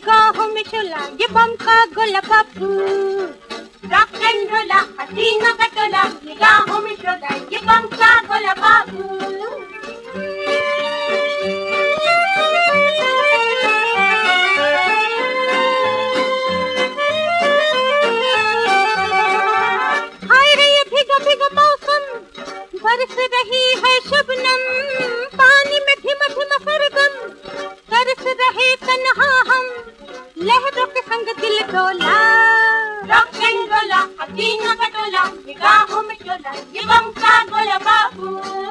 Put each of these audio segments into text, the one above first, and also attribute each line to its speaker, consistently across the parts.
Speaker 1: निगाहों में शोला ये बम का गोला बाबू। रॉक एंड रोला हसीना का टोला, निगाहों में शोला ये बम का गोला बाबू। हाय रे ये भीगा भीगा मौसम, बरस रही है शबनम, पानी में धीमा धीमा सरगम, तरस रहे तन्हा हम, लहरों के संग दिल डोला। रॉक एंड रोला हसीना का टोला, निगाहों में शोला ये बम का गोला बाबू।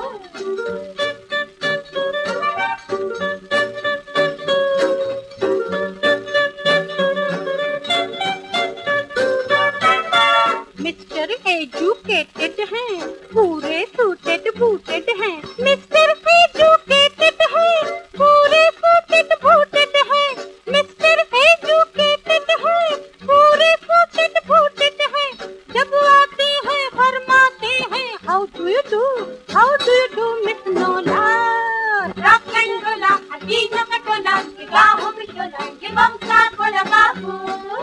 Speaker 1: मिस्टर एजुकेटेड हैं, पूरे सूटेड बूटेड हैं। मिस्टर एजुकेटेड हैं, पूरे सूटेड बूटेड हैं। मिस्टर एजुकेटेड हैं, पूरे सूटेड बूटेड हैं। जब आते हैं फरमाते हैं how do you do miss Nola. Rock and roll हसीना का टोला, निगाहों में शोला ये बम का गोला बाबू।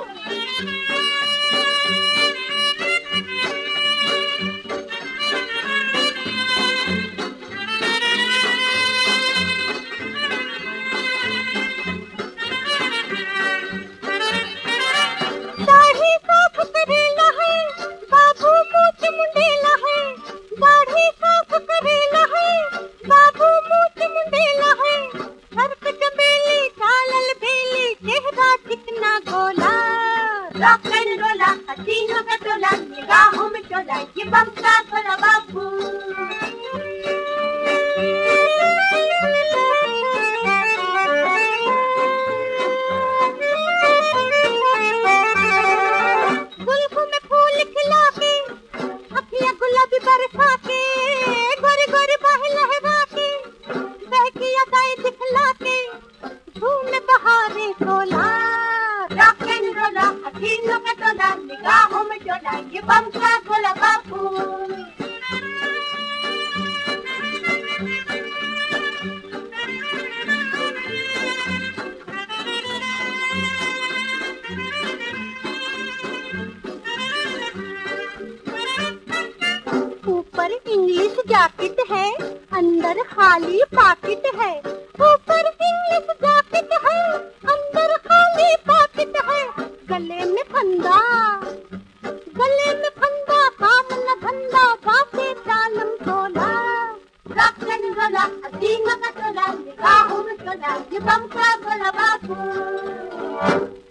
Speaker 1: दाढ़ी साफ करेला है, बाबू मूछ मुंडेला है। दाढ़ी साफ करेला है, बाबू मूछ मुंडेला है। सर पे चमेली चालल बेली, चेहरा चिकना गोला। रॉक एंड रोला हसीना का टोला, निगाहों में शोला ये बम का गोला बाबू। गुल्फ में फूल खिला के, अखियाँ गुलाबी बरसा के, गोरी गोरी बाहें लहरा के, बहकी अदाएं दिखला के, झूमे बहारें तोला। रॉक एंड रोला हसीनों का टोला, निगाहों में शोला ये बम का गोला बाबू। ऊपर इंग्लिश जैकेट है, अंदर खाली पॉकेट है। ऊपर इंग्लिश जैकेट है, अंदर खाली पॉकेट है। गले में फंदा काम न धंधा, बातें तालम तोला। रॉक एंड रोला हसीना का टोला, निगाहों में शोला ये बम का गोला बाबू।